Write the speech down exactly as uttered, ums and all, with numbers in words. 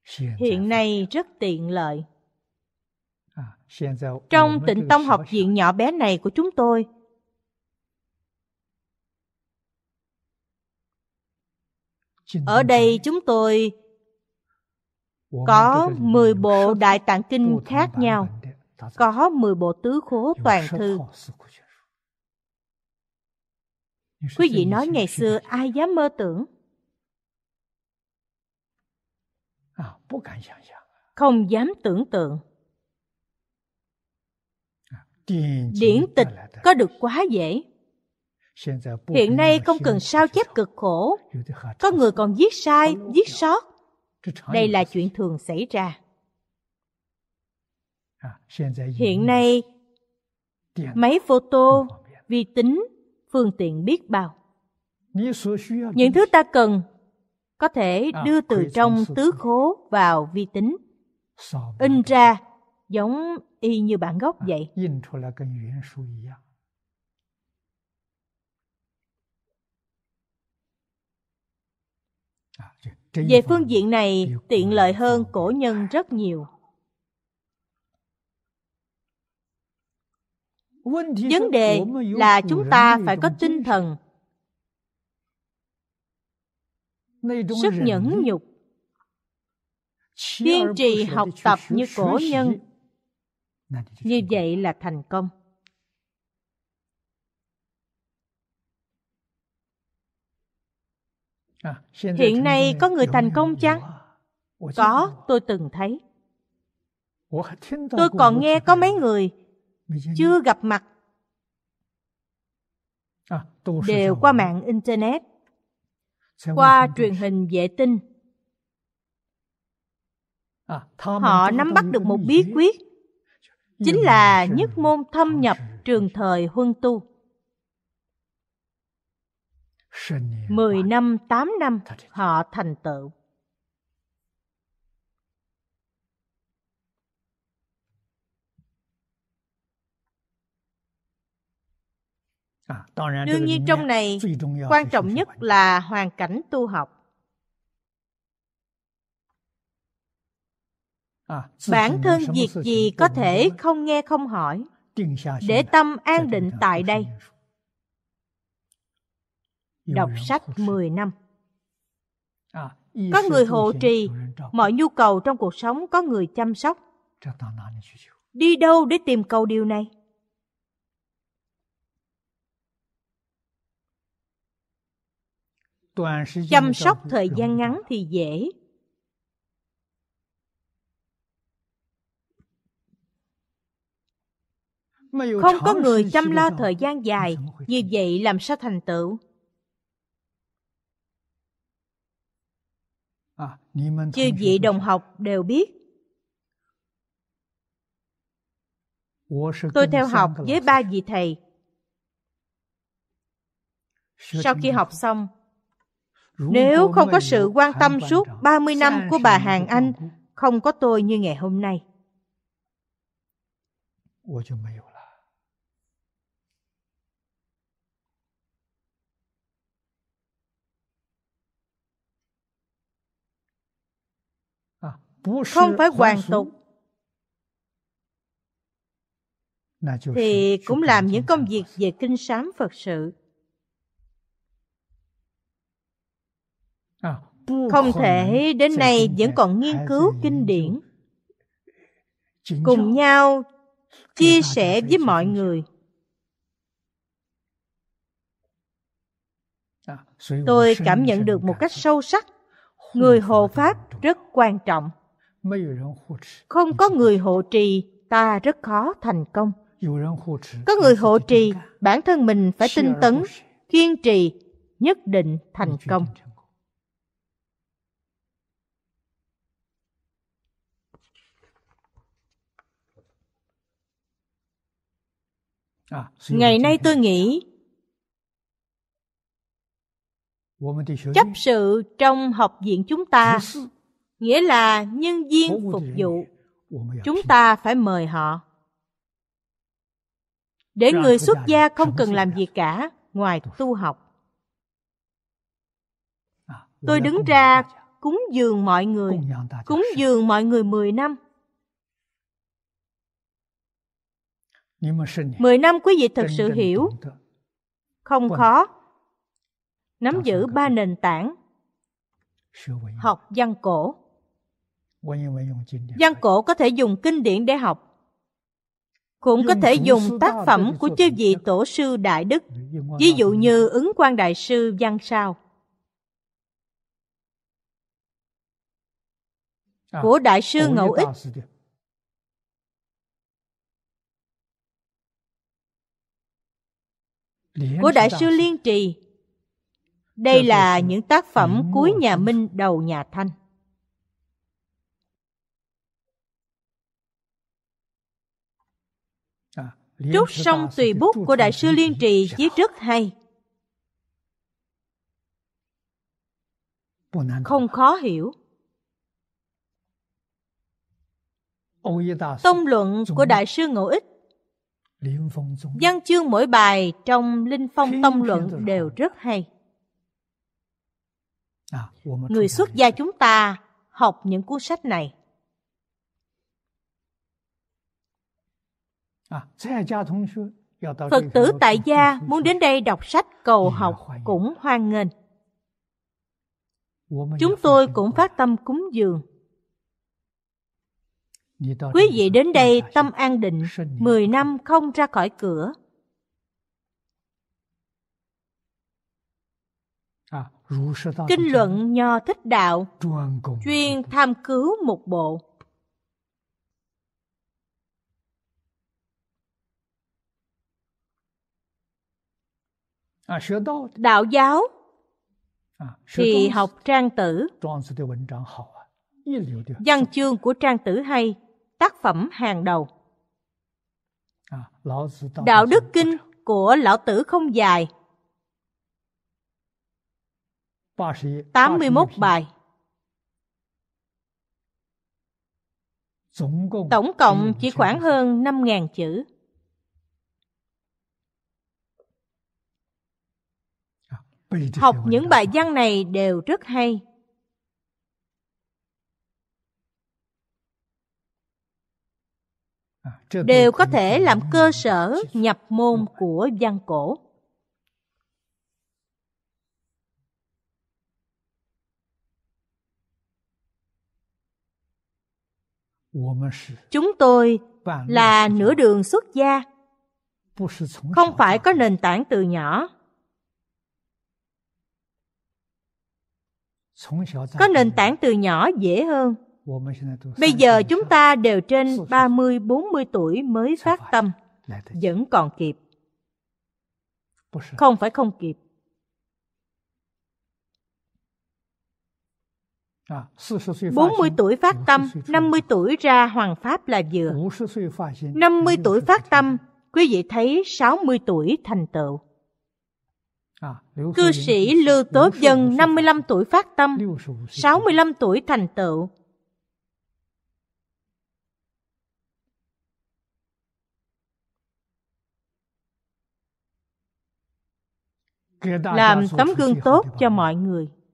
hiện nay rất tiện lợi. Trong Tịnh Tông học viện nhỏ bé này của chúng tôi, ở đây chúng tôi có mười bộ Đại Tạng Kinh khác nhau, có mười bộ tứ khố toàn thư. Quý vị nói ngày xưa ai dám mơ tưởng? Không dám tưởng tượng. Điển tịch có được quá dễ. Hiện nay không cần sao chép cực khổ. Có người còn viết sai, viết sót. Đây là chuyện thường xảy ra. Hiện nay, máy photo, vi tính, phương tiện biết bao. Những thứ ta cần có thể đưa từ trong tứ khố vào vi tính, in ra giống y như bản gốc vậy. Về phương diện này, tiện lợi hơn cổ nhân rất nhiều. Vấn đề là chúng ta phải có tinh thần, sức nhẫn nhục, kiên trì học tập như cổ nhân. Như vậy là thành công. Hiện nay có người thành công chăng? Có, tôi từng thấy. Tôi còn nghe có mấy người chưa gặp mặt, đều qua mạng Internet, qua truyền hình vệ tinh. Họ nắm bắt được một bí quyết, chính là nhất môn thâm nhập trường thời huân tu. Mười năm, tám năm họ thành tựu. Đương nhiên trong này, quan trọng nhất là hoàn cảnh tu học. Bản thân việc gì có thể không nghe không hỏi, để tâm an định tại đây. Đọc sách mười năm. Có người hộ trì, mọi nhu cầu trong cuộc sống có người chăm sóc. Đi đâu để tìm cầu điều này? Chăm sóc thời gian ngắn thì dễ. Không có người chăm lo thời gian dài, như vậy làm sao thành tựu? Chư vị đồng học đều biết, tôi theo học với ba vị thầy. Sau khi học xong, nếu không có sự quan tâm suốt ba mươi năm của bà Hàn Anh, không có tôi như ngày hôm nay. Không phải hoàn tục thì cũng làm những công việc về kinh sám Phật sự. Không thể đến nay vẫn còn nghiên cứu kinh điển, cùng nhau chia sẻ với mọi người. Tôi cảm nhận được một cách sâu sắc, người hộ pháp rất quan trọng. Không có người hộ trì, ta rất khó thành công. Có người hộ trì, bản thân mình phải tinh tấn, kiên trì, nhất định thành công. Ngày nay tôi nghĩ, chấp sự trong học viện chúng ta, nghĩa là nhân viên phục vụ. Chúng ta phải mời họ, để người xuất gia không cần làm gì cả ngoài tu học. Tôi đứng ra cúng dường mọi người, cúng dường mọi người mười năm. Mười năm quý vị thực sự hiểu, không khó, nắm giữ ba nền tảng. Học văn cổ. Văn cổ có thể dùng kinh điển để học, cũng có thể dùng tác phẩm của chư vị tổ sư đại đức, ví dụ như Ứng Quang Đại Sư văn sao, của Đại sư Ngẫu Ích, của Đại sư Liên Trì. Đây là những tác phẩm cuối nhà Minh đầu nhà Thanh. Trúc Song Tùy Bút của Đại sư Liên Trì viết rất hay, không khó hiểu. Tông luận của Đại sư Ngẫu Ích, văn chương mỗi bài trong Linh Phong Tông luận đều rất hay. Người xuất gia chúng ta học những cuốn sách này. Phật tử tại gia muốn đến đây đọc sách cầu học cũng hoan nghênh. Chúng tôi cũng phát tâm cúng dường. Quý vị đến đây tâm an định, mười năm không ra khỏi cửa. Kinh luận Nho Thích Đạo chuyên tham cứu một bộ. Đạo giáo thì học Trang Tử. Văn chương của Trang Tử hay, tác phẩm hàng đầu. Đạo đức kinh của Lão Tử không dài, tám mươi mốt bài. Tổng cộng chỉ khoảng hơn năm nghìn chữ. Học những bài văn này đều rất hay. Đều có thể làm cơ sở nhập môn của văn cổ. Chúng tôi là nửa đường xuất gia, không phải có nền tảng từ nhỏ. Có nền tảng từ nhỏ dễ hơn. Bây giờ chúng ta đều trên ba mươi bốn mươi tuổi mới phát tâm, vẫn còn kịp. Không phải không kịp. bốn mươi tuổi phát tâm, năm mươi tuổi ra Hoàng Pháp là vừa. năm mươi tuổi phát tâm, quý vị thấy sáu mươi tuổi thành tựu. Cư sĩ Lưu Tố Dân năm mươi lăm tuổi phát tâm, sáu mươi lăm tuổi thành tựu. Làm tấm gương tốt cho mọi người.